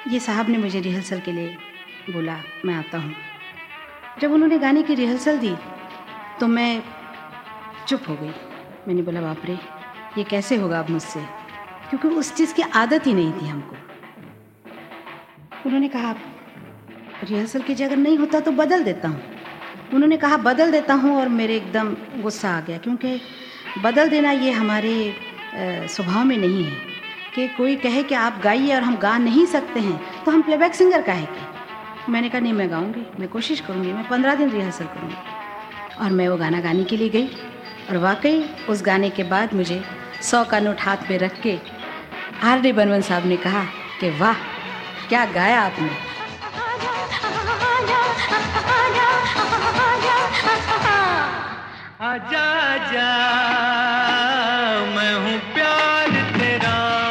ये साहब ने मुझे रिहर्सल के लिए बोला, मैं आता हूँ। जब उन्होंने गाने की रिहर्सल दी तो मैं चुप हो गई। मैंने बोला बाप रे, ये कैसे होगा अब मुझसे, क्योंकि उस चीज़ की आदत ही नहीं थी हमको। उन्होंने कहा रिहर्सल की जगह नहीं होता तो बदल देता हूँ। उन्होंने कहा बदल देता हूँ और मेरे एकदम गुस्सा आ गया, क्योंकि बदल देना ये हमारे स्वभाव में नहीं है कि कोई कहे कि आप गाइए और हम गा नहीं सकते हैं तो हम प्लेबैक सिंगर काहे के। मैंने कहा नहीं, मैं गाऊंगी, मैं कोशिश करूंगी, मैं 15 दिन रिहर्सल करूंगी। और मैं वो गाना गाने के लिए गई और वाकई उस गाने के बाद मुझे 100 का नोट हाथ में रख के R.D. बर्मन साहब ने कहा कि वाह क्या गाया आपने। आजा आजा मैं हूँ प्यार तेरा,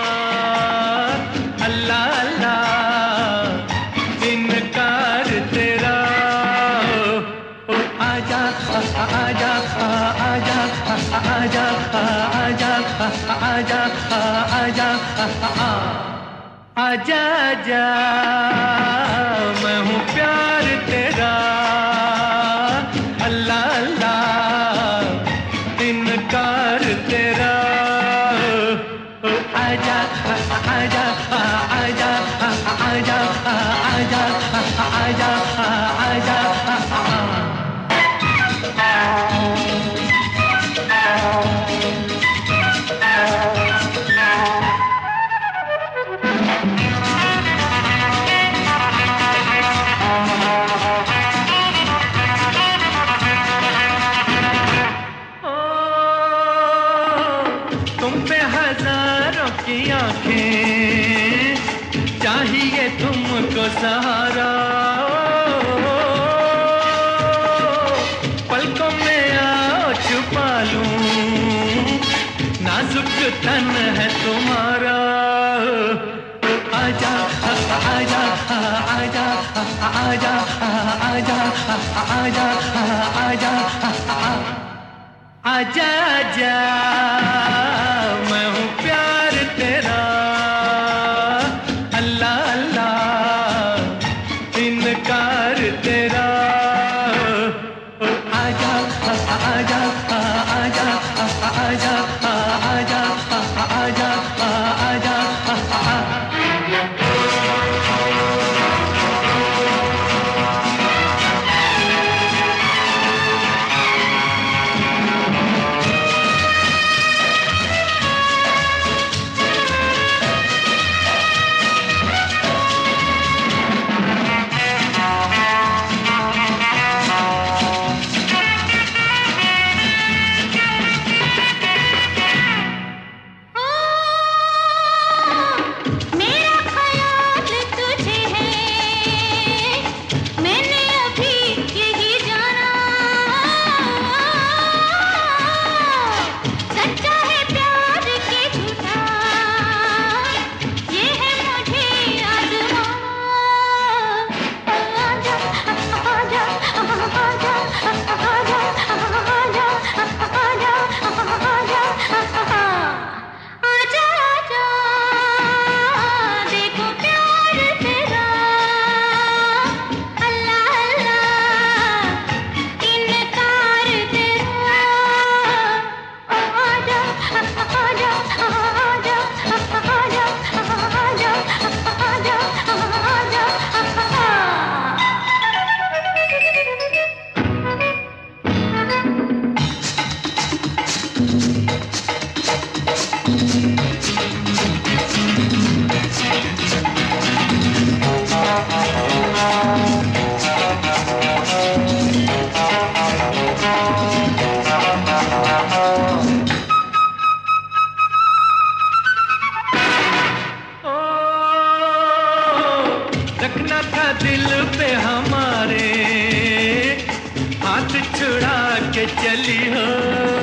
अल्लाह अल्लाह इनकार तेरा। ओ आजा आजा आजा आजा आजा आजा आजा आजा आजा मैं हूँ प्यार तेरा, अल्लाह अल्लाह इनकार तेरा। आजा आजा आजा आजा आजा आजा आजा तुम पे हजारों की आंखें, चाहिए तुमको सहारा। पलकों में आओ छुपा लूं, नाजुक तन है तुम्हारा। आजा आजा आजा आजा आजा आजा आजा आजा आजा मैं हूँ प्यार तेरा, अल्लाह अल्लाह इनकार तेरा। आजा आजा आजा आजा आजा आजा आजा रखना था दिल पे हमारे, हाथ छुड़ा के चली हो।